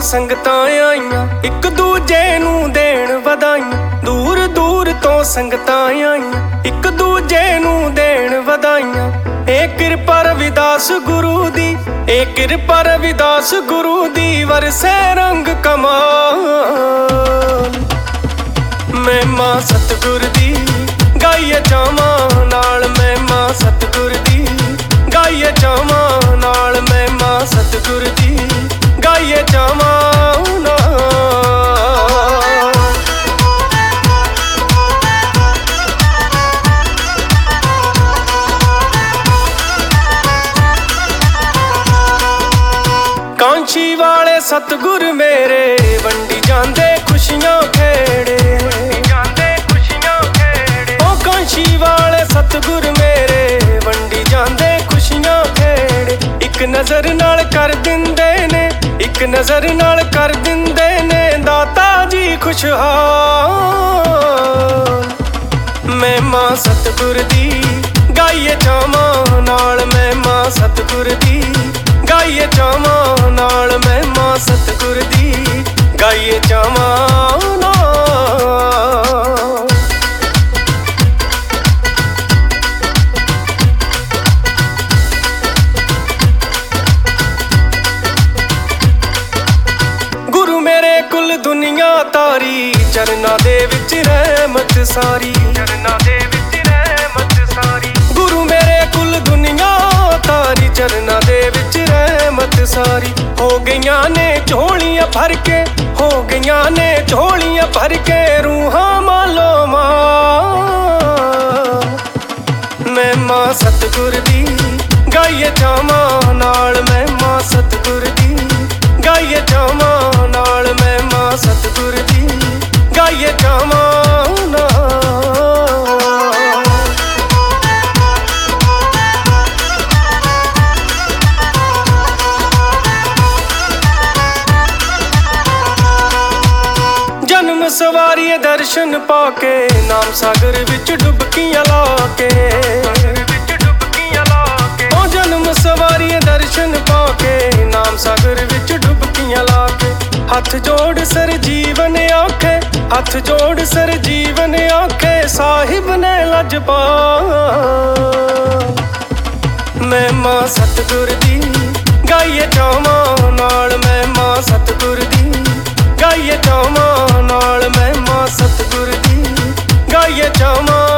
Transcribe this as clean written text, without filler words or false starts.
ਸੰਗਤਾਂ ਆਈਆਂ, ਇੱਕ ਦੂਜੇ ਨੂੰ ਦੇਣ ਵਧਾਈਆਂ। ਦੂਰ ਦੂਰ ਤੋਂ ਸੰਗਤਾਂ ਆਈਆਂ, ਇੱਕ ਦੂਜੇ ਨੂੰ ਦੇਣ ਵਧਾਈਆਂ। ਇਹ ਕਿਰਪਾ ਰਵਿਦਾਸ ਗੁਰੂ ਦੀ, ਇਹ ਕਿਰਪਾ ਰਵਿਦਾਸ ਗੁਰੂ ਦੀ, ਵਰਸੇ ਰੰਗ ਕਮਾਲ। ਮਹਿਮਾ ਸਤਿਗੁਰ ਦੀ ਗਾਈਏ ਚਾਵਾਂ ਨਾਲ, ਮਹਿਮਾ ਸਤਿਗੁਰ ਦੀ ਗਾਈਏ ਚਾਵਾਂ ਨਾਲ, ਮਹਿਮਾ ਸਤਿਗੁਰ ਦੀ ਗਾਈਏ ਚਾਵਾਂ ਨਾਲ। ਕਾਂਸ਼ੀ ਵਾਲੇ ਸਤਿਗੁਰ ਮੇਰੇ ਵੰਡੀ ਜਾਂਦੇ ਖੁਸ਼ੀਆਂ ਖੇੜੇ, ਕਾਂਸ਼ੀ ਵਾਲੇ ਸਤਿਗੁਰ ਮੇਰੇ ਵੰਡੀ ਜਾਂਦੇ ਖੁਸ਼ੀਆਂ ਖੇੜੇ। ਇੱਕ ਨਜ਼ਰ ਨਾਲ ਕਰ ਦਿੰਦੇ ਨੇ, ਇੱਕ ਨਜ਼ਰ ਨਾਲ ਕਰ ਦਿੰਦੇ ਨੇ ਦਾਤਾ ਜੀ ਖੁਸ਼ਹਾਲ। ਮਹਿਮਾ ਸਤਿਗੁਰ ਦੀ ਗਾਈਏ ਚਾਵਾਂ ਨਾਲ, ਮਹਿਮਾ ਸਤਿਗੁਰ ਦੀ ਗਾਈਏ ਚਾਵਾਂ ਨਾਲ, ਮਹਿਮਾ ਸਤਿਗੁਰ ਦੀ ਗਾਈਏ ਚਾਵਾਂ ਨਾਲ। ਗੁਰੂ ਮੇਰੇ ਕੁੱਲ ਦੁਨੀਆ ਤਾਰੀ, ਚਰਨਾਂ ਦੇ ਵਿੱਚ ਰਹਿਮਤ ਸਾਰੀ, ਚਰਨਾਂ ਦੇ ਵਿੱਚ ਰਹਿਮਤ ਸਾਰੀ। ਗੁਰੂ ਮੇਰੇ ਕੁੱਲ ਦੁਨੀਆ ਤਾਰੀ, ਚਰਨਾਂ ਦੇ ਵਿੱਚ ਰਹਿਮਤ ਸਾਰੀ। ਹੋ ਗਈਆਂ ਨੇ ਝੋਲੀਆਂ ਭਰ ਕੇ, ਹੋ ਗਈਆਂ ਨੇ ਝੋਲੀਆਂ ਭਰ ਕੇ, ਰੂਹਾਂ ਮਾਲੋ ਮਾਲ। ਮਹਿਮਾ ਸਤਿਗੁਰ ਦੀ ਗਾਈਏ ਚਾਵਾਂ ਨਾਲ, ਮਹਿਮਾ ਸਤਿਗੁਰ ਦੀ ਗਾਈਏ ਚਾਵਾਂ ਨਾਲ, ਮਹਿਮਾ ਸਤਿਗੁਰ ਦੀ ਗਾਈਏ ਚਾਵਾਂ ਨਾਲ। ਜਨਮ ਸਵਾਰੀਏ ਦਰਸ਼ਨ ਪਾ ਕੇ, ਨਾਮ ਸਾਗਰ ਵਿੱਚ ਡੁਬਕੀਆਂ ਲਾ ਕੇ, ਉਹ ਜਨਮ ਸਵਾਰੀਏ ਦਰਸ਼ਨ ਪਾ ਕੇ, ਨਾਮ ਸਾਗਰ ਵਿੱਚ ਡੁਬਕੀਆਂ ਲਾ ਕੇ। ਹੱਥ ਜੋੜ ਸਰ ਜੀਵਨ ਆਖੇ, ਹੱਥ ਜੋੜ ਸਰ ਜੀਵਨ ਆਖੇ, ਸਾਹਿਬ ਨੇ ਲਜਪਾਲ। ਮਹਿਮਾ ਸਤਿਗੁਰ ਦੀ ਗਾਈਏ ਚਾਵਾਂ ਨਾਲ, ਮਹਿਮਾ ਸਤਿਗੁਰ ਦੀ ਗਾਈਏ ਚਾਵਾਂ ਨਾਲ, ਮਹਿਮਾ ਸਤਿਗੁਰ ਦੀ ਗਾਈਏ ਚਾਵਾਂ